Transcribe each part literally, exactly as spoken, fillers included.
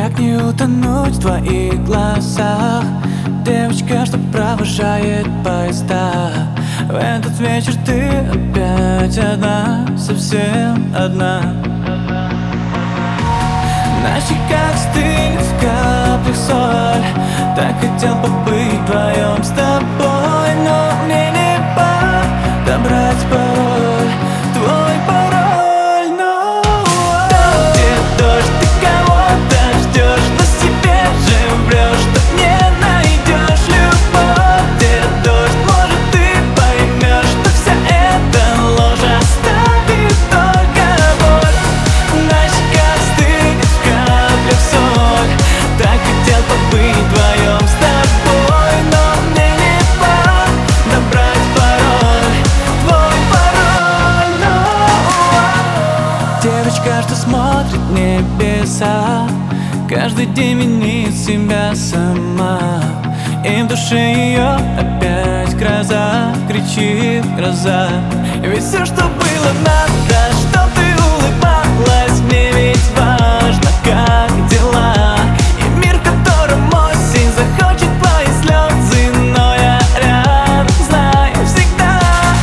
Как не утонуть в твоих глазах, девочка, что провожает поезда. В этот вечер ты опять одна, совсем одна. На щеках стынет в каплях соль. Так хотел побыть вдвоем с тобой, но мне не пора брать пароль, твой пароль, но там, где дождь, ты кого-то ждешь, но себе же врешь, что не найдешь любовь. Где дождь, может, ты поймешь, что вся эта ложь оставит только боль. На щеках стынет в каплях соль. Так хотел побыть вдвоем с тобой, но мне не пора набрать пароль, твой пароль, но девочка, что смотрит в небеса, каждый день винит себя сама. И в душе ее опять гроза, кричит гроза. Ведь все, что было надо, что ты улыбалась, мне ведь важно, как дела. И мир, в котором осень захочет твои слезы, но я рядом, знаю всегда.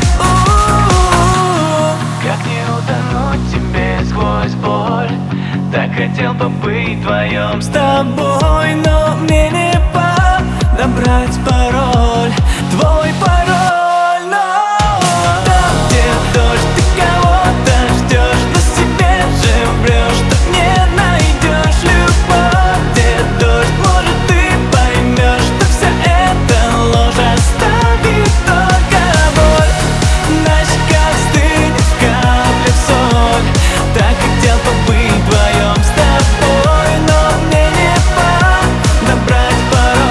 У-у-у. Как не утонуть тебе сквозь боль. Так хотел побыть вдвоем с тобой, но мне не пора набрать пароль, твой пароль, но там, где дождь, ты кого-то ждешь, но себе же врешь, что не найдешь любовь. Где дождь, может, ты поймешь, что вся эта ложь оставит только боль. На щеках стынет в каплях соль. Так хотел побыть вдвоем с тобой, но мне не пора набрать пароль.